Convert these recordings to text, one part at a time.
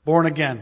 Born again.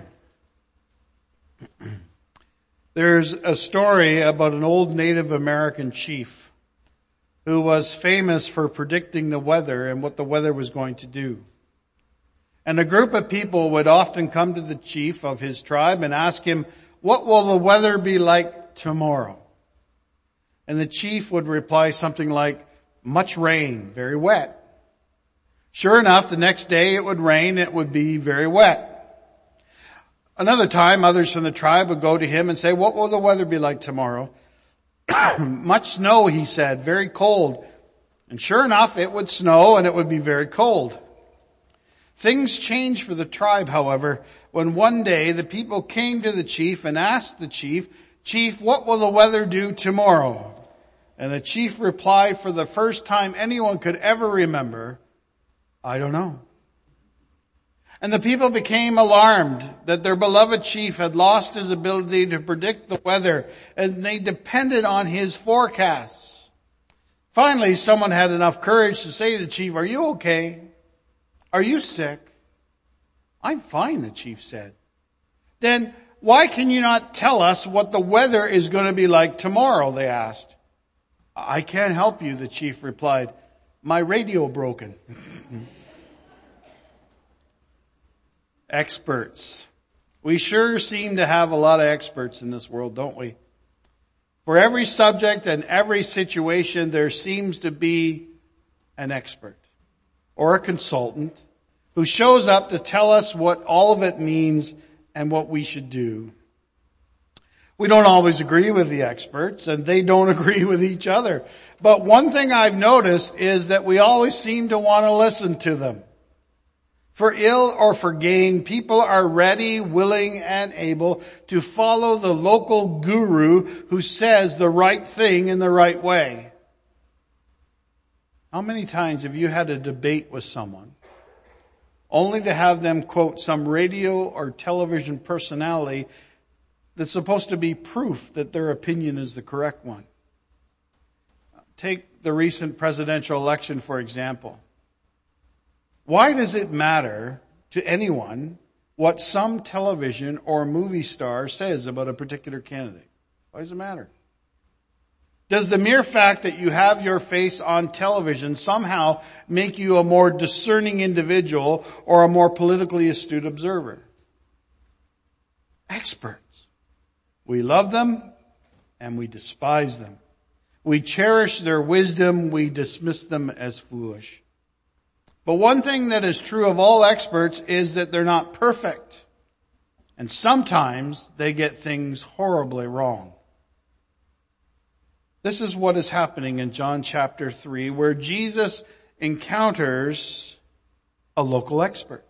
There's a story about an old Native American chief who was famous for predicting the weather and what the weather was going to do. And a group of people would often come to the chief of his tribe and ask him, "What will the weather be like tomorrow?" And the chief would reply something like, "Much rain, very wet." Sure enough, the next day it would rain, it would be very wet. Another time, others from the tribe would go to him and say, "What will the weather be like tomorrow?" "Much snow," he said, "very cold." And sure enough, it would snow and it would be very cold. Things changed for the tribe, however, when one day the people came to the chief and asked the chief, "Chief, what will the weather do tomorrow?" And the chief replied for the first time anyone could ever remember, "I don't know." And the people became alarmed that their beloved chief had lost his ability to predict the weather, and they depended on his forecasts. Finally, someone had enough courage to say to the chief, "Are you okay? Are you sick?" "I'm fine," the chief said. "Then why can you not tell us what the weather is going to be like tomorrow?" they asked. "I can't help you," the chief replied. "My radio broken." Experts. We sure seem to have a lot of experts in this world, don't we? For every subject and every situation, there seems to be an expert or a consultant who shows up to tell us what all of it means and what we should do. We don't always agree with the experts, and they don't agree with each other. But one thing I've noticed is that we always seem to want to listen to them. For ill or for gain, people are ready, willing, and able to follow the local guru who says the right thing in the right way. How many times have you had a debate with someone only to have them quote some radio or television personality that's supposed to be proof that their opinion is the correct one? Take the recent presidential election, for example. Why does it matter to anyone what some television or movie star says about a particular candidate? Why does it matter? Does the mere fact that you have your face on television somehow make you a more discerning individual or a more politically astute observer? Experts. We love them and we despise them. We cherish their wisdom. We dismiss them as foolish. But one thing that is true of all experts is that they're not perfect. And sometimes they get things horribly wrong. This is what is happening in John chapter 3, where Jesus encounters a local expert.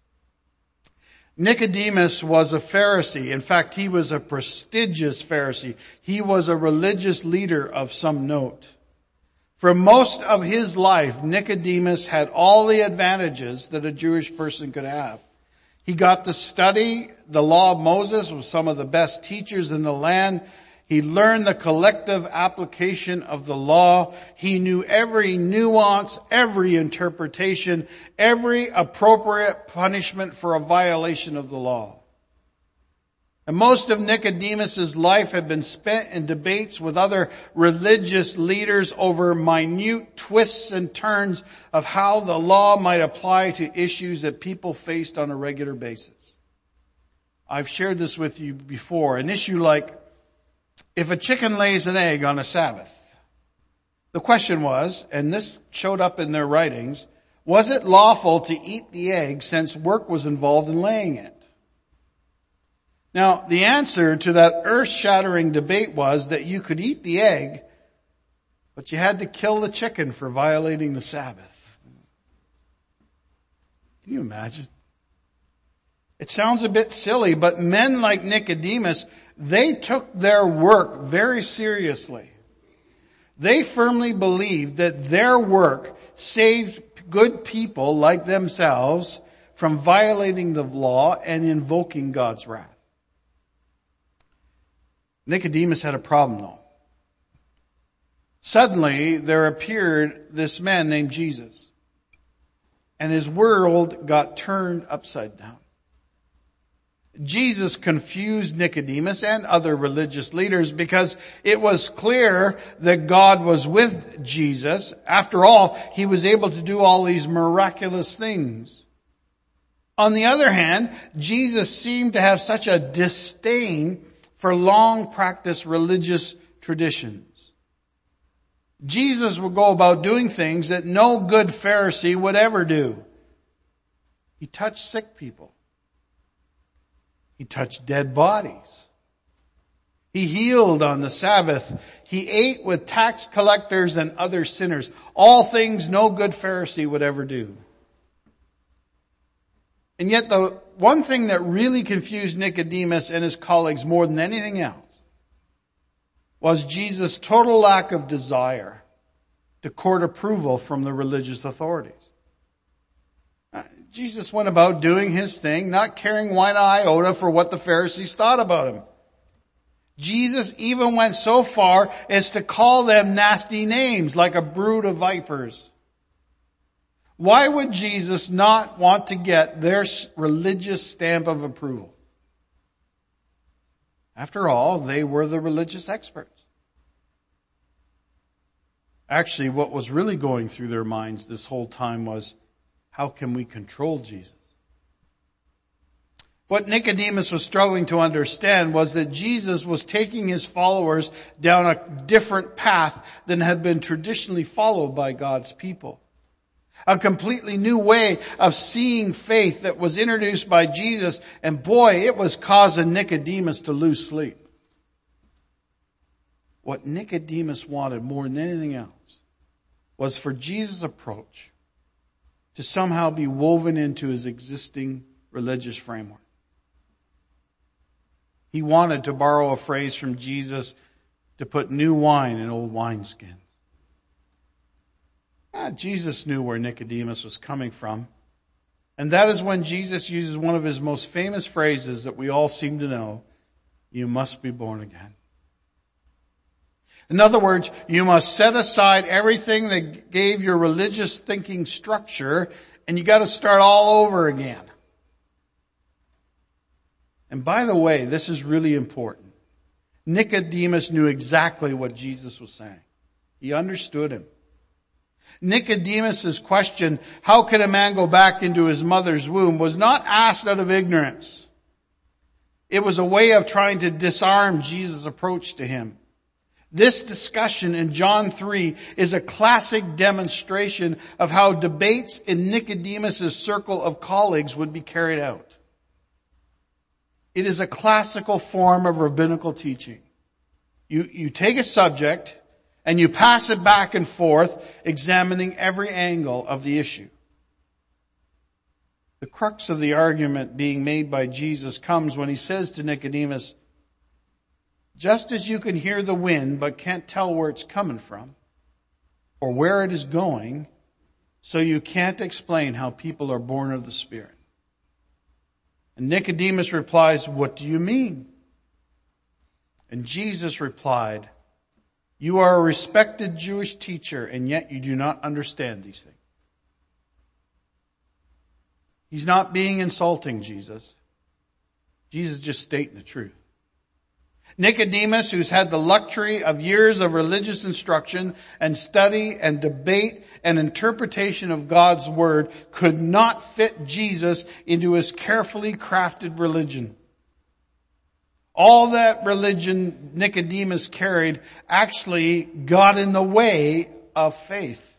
Nicodemus was a Pharisee. In fact, he was a prestigious Pharisee. He was a religious leader of some note. For most of his life, Nicodemus had all the advantages that a Jewish person could have. He got to study the law of Moses with some of the best teachers in the land. He learned the collective application of the law. He knew every nuance, every interpretation, every appropriate punishment for a violation of the law. And most of Nicodemus's life had been spent in debates with other religious leaders over minute twists and turns of how the law might apply to issues that people faced on a regular basis. I've shared this with you before. An issue like, if a chicken lays an egg on a Sabbath, the question was, and this showed up in their writings, was it lawful to eat the egg since work was involved in laying it? Now, the answer to that earth-shattering debate was that you could eat the egg, but you had to kill the chicken for violating the Sabbath. Can you imagine? It sounds a bit silly, but men like Nicodemus, they took their work very seriously. They firmly believed that their work saved good people like themselves from violating the law and invoking God's wrath. Nicodemus had a problem though. Suddenly there appeared this man named Jesus, and his world got turned upside down. Jesus confused Nicodemus and other religious leaders because it was clear that God was with Jesus. After all, he was able to do all these miraculous things. On the other hand, Jesus seemed to have such a disdain for long practiced religious traditions. Jesus would go about doing things that no good Pharisee would ever do. He touched sick people. He touched dead bodies. He healed on the Sabbath. He ate with tax collectors and other sinners. All things no good Pharisee would ever do. And yet the one thing that really confused Nicodemus and his colleagues more than anything else was Jesus' total lack of desire to court approval from the religious authorities. Jesus went about doing his thing, not caring one iota for what the Pharisees thought about him. Jesus even went so far as to call them nasty names, like a brood of vipers. Why would Jesus not want to get their religious stamp of approval? After all, they were the religious experts. Actually, what was really going through their minds this whole time was, how can we control Jesus? What Nicodemus was struggling to understand was that Jesus was taking his followers down a different path than had been traditionally followed by God's people. A completely new way of seeing faith that was introduced by Jesus, and boy, it was causing Nicodemus to lose sleep. What Nicodemus wanted more than anything else was for Jesus' approach to somehow be woven into his existing religious framework. He wanted, to borrow a phrase from Jesus, to put new wine in old wineskins. Jesus knew where Nicodemus was coming from. And that is when Jesus uses one of his most famous phrases that we all seem to know: you must be born again. In other words, you must set aside everything that gave your religious thinking structure, and you got to start all over again. And by the way, this is really important. Nicodemus knew exactly what Jesus was saying. He understood him. Nicodemus's question, how can a man go back into his mother's womb, was not asked out of ignorance. It was a way of trying to disarm Jesus' approach to him. This discussion in John 3 is a classic demonstration of how debates in Nicodemus' circle of colleagues would be carried out. It is a classical form of rabbinical teaching. You take a subject and you pass it back and forth, examining every angle of the issue. The crux of the argument being made by Jesus comes when he says to Nicodemus, just as you can hear the wind but can't tell where it's coming from or where it is going, so you can't explain how people are born of the Spirit. And Nicodemus replies, what do you mean? And Jesus replied, you are a respected Jewish teacher, and yet you do not understand these things. He's not being insulting, Jesus. Jesus is just stating the truth. Nicodemus, who's had the luxury of years of religious instruction and study and debate and interpretation of God's Word, could not fit Jesus into his carefully crafted religion. All that religion Nicodemus carried actually got in the way of faith.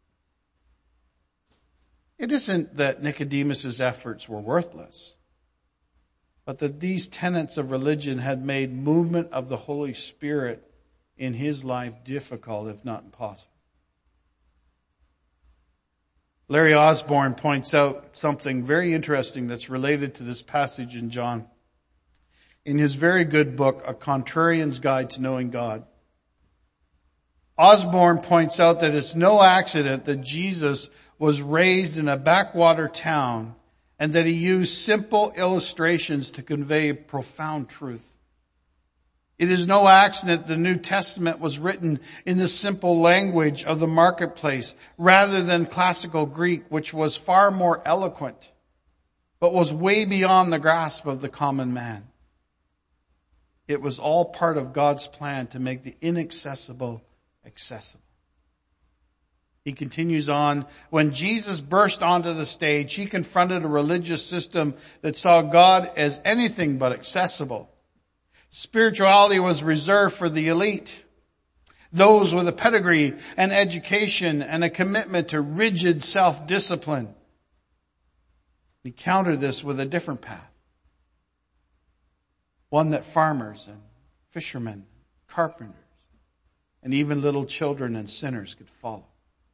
It isn't that Nicodemus' efforts were worthless, but that these tenets of religion had made movement of the Holy Spirit in his life difficult, if not impossible. Larry Osborne points out something very interesting that's related to this passage in John. In his very good book, A Contrarian's Guide to Knowing God, Osborne points out that it's no accident that Jesus was raised in a backwater town and that he used simple illustrations to convey profound truth. It is no accident the New Testament was written in the simple language of the marketplace rather than classical Greek, which was far more eloquent. but was way beyond the grasp of the common man. It was all part of God's plan to make the inaccessible accessible. He continues on, when Jesus burst onto the stage, he confronted a religious system that saw God as anything but accessible. Spirituality was reserved for the elite, those with a pedigree and education and a commitment to rigid self-discipline. He countered this with a different path. One that farmers and fishermen, carpenters, and even little children and sinners could follow.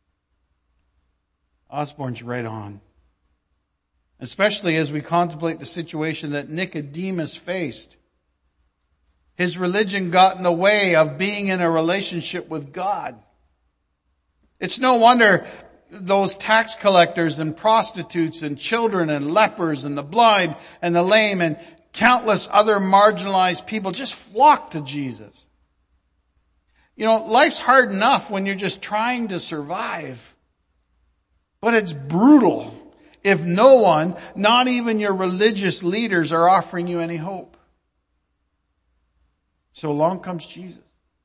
Osborne's right on. Especially as we contemplate the situation that Nicodemus faced. His religion got in the way of being in a relationship with God. It's no wonder those tax collectors and prostitutes and children and lepers and the blind and the lame and countless other marginalized people just flocked to Jesus. You know, life's hard enough when you're just trying to survive. But it's brutal if no one, not even your religious leaders, are offering you any hope. So along comes Jesus.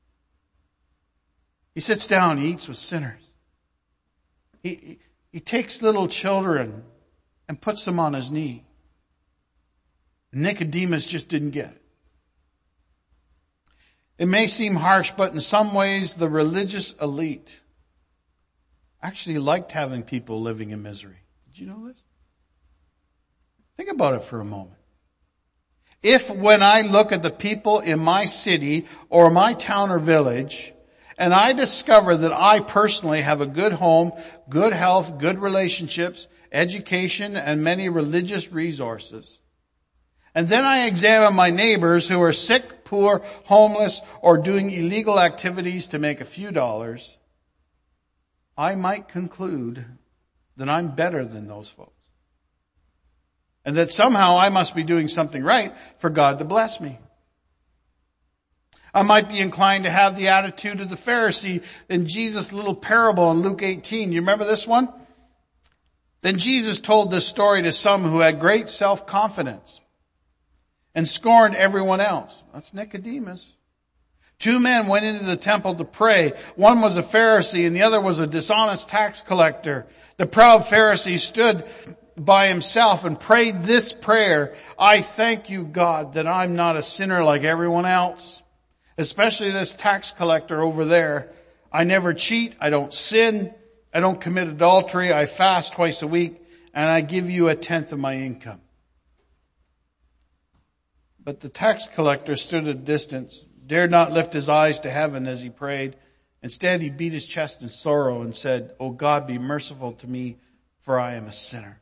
He sits down, he eats with sinners. He takes little children and puts them on his knee. Nicodemus just didn't get it. It may seem harsh, but in some ways the religious elite actually liked having people living in misery. Did you know this? Think about it for a moment. If when I look at the people in my city or my town or village, and I discover that I personally have a good home, good health, good relationships, education, and many religious resources, and then I examine my neighbors who are sick, poor, homeless, or doing illegal activities to make a few dollars, I might conclude that I'm better than those folks. And that somehow I must be doing something right for God to bless me. I might be inclined to have the attitude of the Pharisee in Jesus' little parable in Luke 18. You remember this one? Then Jesus told this story to some who had great self-confidence and scorned everyone else. That's Nicodemus. 2 men went into the temple to pray. One was a Pharisee and the other was a dishonest tax collector. The proud Pharisee stood by himself and prayed this prayer: I thank you, God, that I'm not a sinner like everyone else, especially this tax collector over there. I never cheat. I don't sin. I don't commit adultery. I fast twice a week, and I give you 1/10 of my income. But the tax collector stood at a distance, dared not lift his eyes to heaven as he prayed. Instead, he beat his chest in sorrow and said, "O God, be merciful to me, for I am a sinner."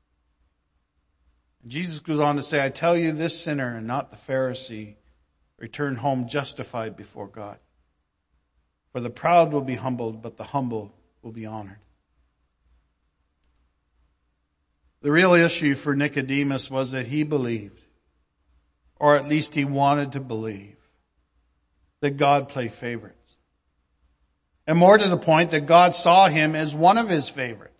And Jesus goes on to say, I tell you, this sinner and not the Pharisee returned home justified before God. For the proud will be humbled, but the humble will be honored. The real issue for Nicodemus was that he believed, or at least he wanted to believe, that God played favorites. And more to the point, that God saw him as one of his favorites.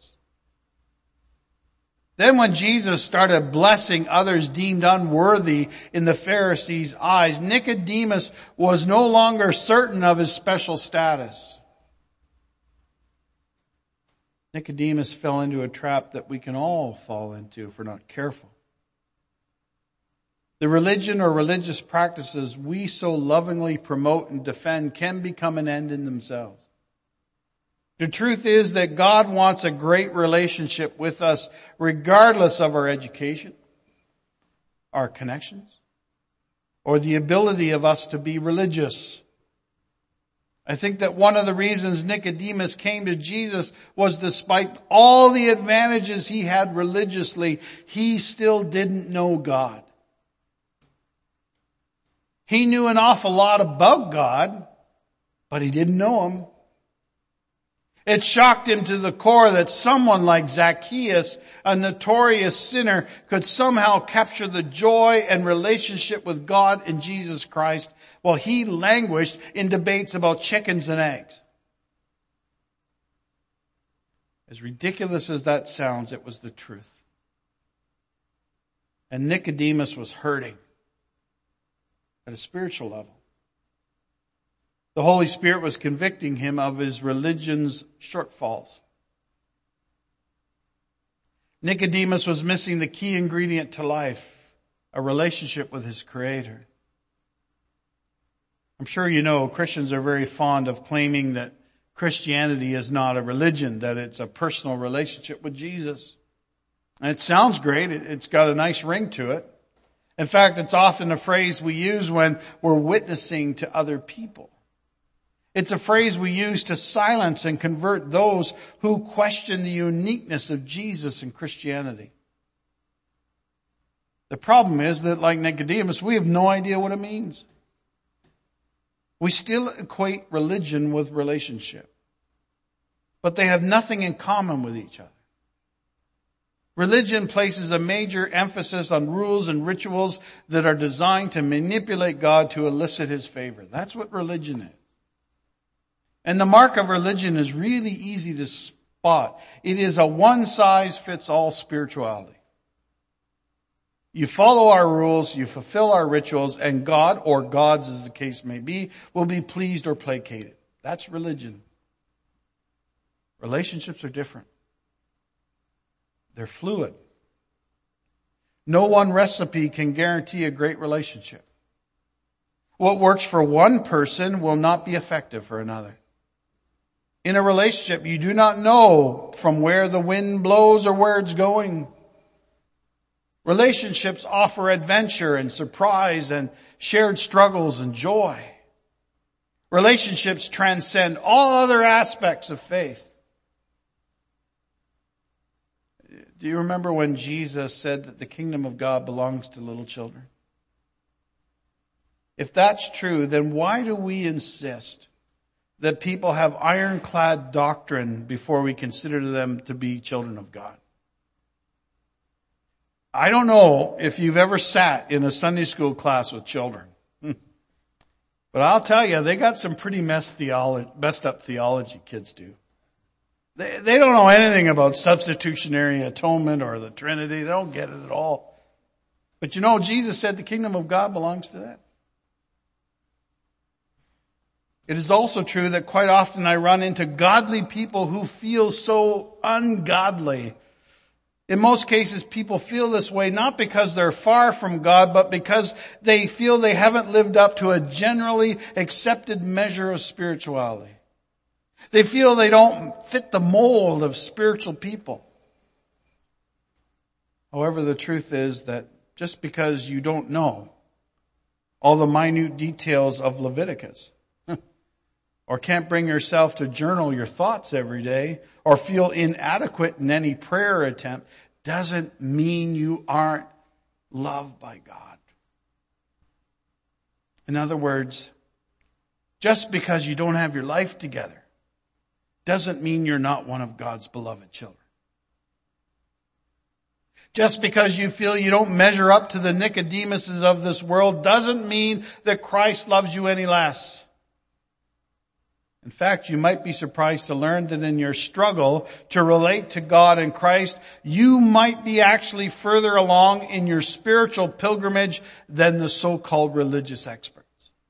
Then when Jesus started blessing others deemed unworthy in the Pharisees' eyes, Nicodemus was no longer certain of his special status. Nicodemus fell into a trap that we can all fall into if we're not careful. The religion or religious practices we so lovingly promote and defend can become an end in themselves. The truth is that God wants a great relationship with us regardless of our education, our connections, or the ability of us to be religious. I think that one of the reasons Nicodemus came to Jesus was despite all the advantages he had religiously, he still didn't know God. He knew an awful lot about God, but he didn't know him. It shocked him to the core that someone like Zacchaeus, a notorious sinner, could somehow capture the joy and relationship with God in Jesus Christ while he languished in debates about chickens and eggs. As ridiculous as that sounds, it was the truth. And Nicodemus was hurting at a spiritual level. The Holy Spirit was convicting him of his religion's shortfalls. Nicodemus was missing the key ingredient to life, a relationship with his Creator. I'm sure you know Christians are very fond of claiming that Christianity is not a religion, that it's a personal relationship with Jesus. And it sounds great. It's got a nice ring to it. In fact, it's often a phrase we use when we're witnessing to other people. It's a phrase we use to silence and convert those who question the uniqueness of Jesus and Christianity. The problem is that, like Nicodemus, we have no idea what it means. We still equate religion with relationship, but they have nothing in common with each other. Religion places a major emphasis on rules and rituals that are designed to manipulate God to elicit His favor. That's what religion is. And the mark of religion is really easy to spot. It is a one-size-fits-all spirituality. You follow our rules, you fulfill our rituals, and God, or gods as the case may be, will be pleased or placated. That's religion. Relationships are different. They're fluid. No one recipe can guarantee a great relationship. What works for one person will not be effective for another. In a relationship, you do not know from where the wind blows or where it's going. Relationships offer adventure and surprise and shared struggles and joy. Relationships transcend all other aspects of faith. Do you remember when Jesus said that the kingdom of God belongs to little children? If that's true, then why do we insist that people have ironclad doctrine before we consider them to be children of God? I don't know if you've ever sat in a Sunday school class with children, but I'll tell you, they got some pretty messed up theology, kids do. They don't know anything about substitutionary atonement or the Trinity. They don't get it at all. But you know, Jesus said the kingdom of God belongs to them. It is also true that quite often I run into godly people who feel so ungodly. In most cases, people feel this way not because they're far from God, but because they feel they haven't lived up to a generally accepted measure of spirituality. They feel they don't fit the mold of spiritual people. However, the truth is that just because you don't know all the minute details of Leviticus, or can't bring yourself to journal your thoughts every day, or feel inadequate in any prayer attempt, doesn't mean you aren't loved by God. In other words, just because you don't have your life together doesn't mean you're not one of God's beloved children. Just because you feel you don't measure up to the Nicodemuses of this world doesn't mean that Christ loves you any less. In fact, you might be surprised to learn that in your struggle to relate to God and Christ, you might be actually further along in your spiritual pilgrimage than the so-called religious experts.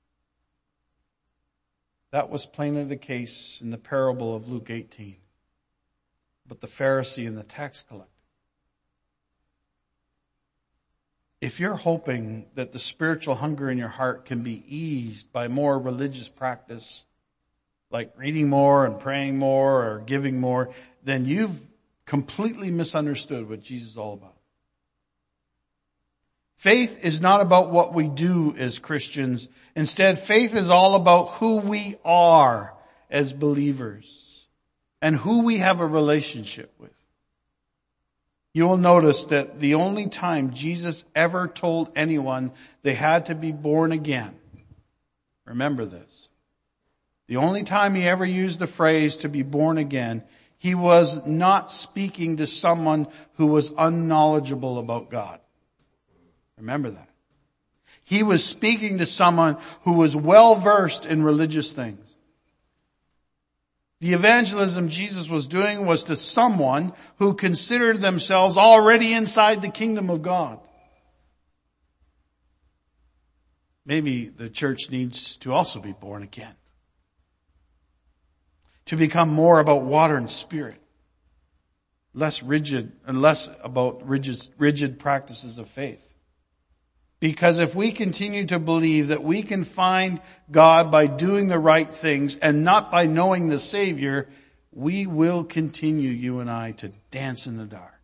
That was plainly the case in the parable of Luke 18. But the Pharisee and the tax collector. If you're hoping that the spiritual hunger in your heart can be eased by more religious practice, like reading more and praying more or giving more, then you've completely misunderstood what Jesus is all about. Faith is not about what we do as Christians. Instead, faith is all about who we are as believers and who we have a relationship with. You will notice that the only time Jesus ever told anyone they had to be born again, remember this, the only time he ever used the phrase to be born again, he was not speaking to someone who was unknowledgeable about God. Remember that. He was speaking to someone who was well versed in religious things. The evangelism Jesus was doing was to someone who considered themselves already inside the kingdom of God. maybe the church needs to also be born again. To become more about water and spirit. Less rigid and less about rigid practices of faith. Because if we continue to believe that we can find God by doing the right things and not by knowing the Savior, we will continue, you and I, to dance in the dark.